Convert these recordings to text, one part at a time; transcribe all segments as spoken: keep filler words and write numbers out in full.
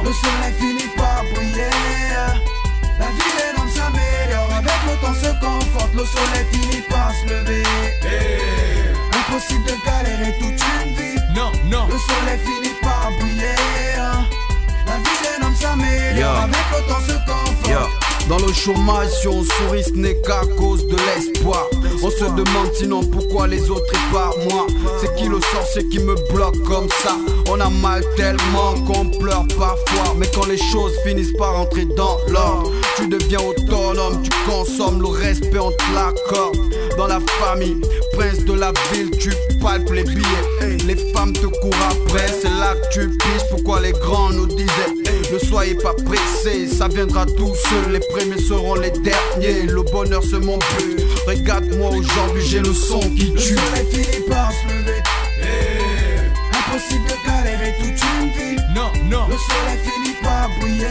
Le soleil finit par briller. La vie des hommes s'améliore, avec le temps se conforte. Le soleil finit par se lever. Hey. Impossible de galérer toute une vie. Non, non. Le soleil finit par briller. La vie des hommes s'améliore, yeah. Avec le temps se conforte, yeah. Dans le chômage, si on sourit, ce n'est qu'à cause de l'espoir. On se demande sinon pourquoi les autres et pas moi. C'est qui le sorcier qui me bloque comme ça? On a mal tellement qu'on pleure parfois. Mais quand les choses finissent par entrer dans l'ordre, tu deviens autonome, tu consommes, le respect on te l'accorde. Dans la famille, prince de la ville, tu palpes les billets. Les femmes te courent après, c'est là que tu piges. Pourquoi les grands nous disaient ne soyez pas pressés, ça viendra tout seul. Les premiers seront les derniers, le bonheur c'est mon but. Regarde-moi aujourd'hui, j'ai le son qui tue. Le soleil finit par se lever. Hey. Impossible de galérer toute une vie. Non, non. Le soleil finit par briller.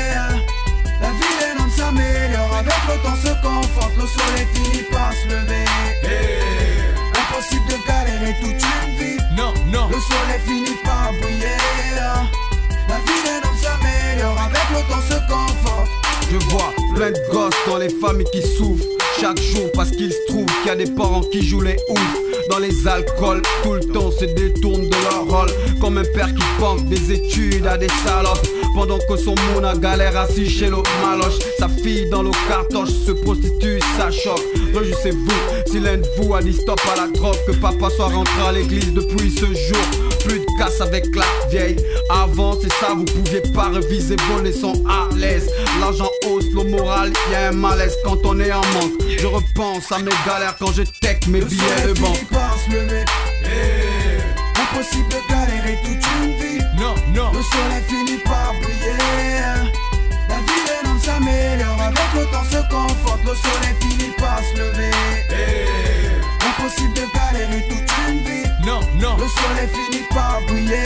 La vie des hommes s'améliore, avec le temps se conforte. Le soleil finit par se lever. Hey. Impossible de galérer toute une vie. Non, non. Le soleil finit par briller. La vie des hommes s'améliore, avec le temps se conforte. Je vois plein de gosses dans les familles qui souffrent chaque jour parce qu'il se trouve qu'il y a des parents qui jouent les oufs. Dans les alcools, tout le temps se détournent de leur rôle. Comme un père qui banque des études à des salopes, pendant que son monde a galère assis chez le maloche. Sa fille dans le cartoche se prostitue, ça choque. Réjouissez-vous si l'un de vous a dit stop à la drogue, que papa soit rentré à l'église depuis ce jour. Plus de casse avec la vieille. Avant c'est ça, vous pouviez pas réviser, vos leçons à l'aise. L'argent hausse le moral, y'a un malaise quand on est en manque. Je repense à mes galères quand je tech mes le billets de banque. Par se lever. Hey. Impossible de galérer toute une vie. Non, non. Le soleil finit par briller. La vie des hommes s'améliore, avec le temps se conforte. Le soleil finit par se lever. Hey. Impossible de galérer toute une vie. Non, non. Le soleil finit par briller.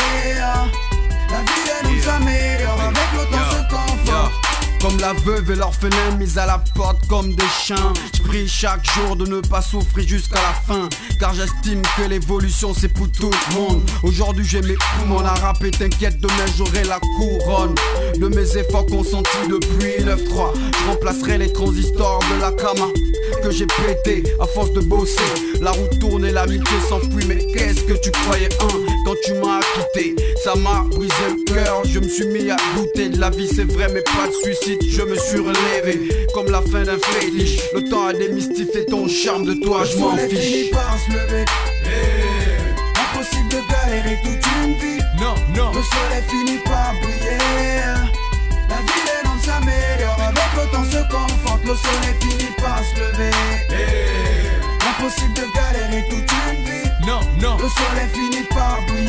La vie des hommes s'améliore, avec le temps se conforte. Comme la veuve et l'orphelin mis à la porte comme des chiens. Je prie chaque jour de ne pas souffrir jusqu'à la fin, car j'estime que l'évolution c'est pour tout le monde. Aujourd'hui j'ai mes poumons à rapper, t'inquiète demain j'aurai la couronne de mes efforts consentis depuis neuf trois. Je remplacerai les transistors de la Kama que j'ai pété à force de bosser. La roue tourne et l'amitié s'enfuit, mais qu'est-ce que tu croyais hein, quand tu m'as quitté? Ça m'a brisé le cœur, je me suis mis à douter de la vie, c'est vrai mais pas de suicide. Je me suis relevé comme la fin d'un fétiche. Le temps a démystifié ton charme, de toi je m'en fiche. Le soleil finit par se lever. Hey. Impossible de galérer toute une vie. Non, non. Le soleil finit par briller. La vie des hommes s'améliore, avec le temps se conforte. Le soleil finit par se lever. Hey. Impossible de galérer toute une vie. Non, non. Le soleil finit par briller.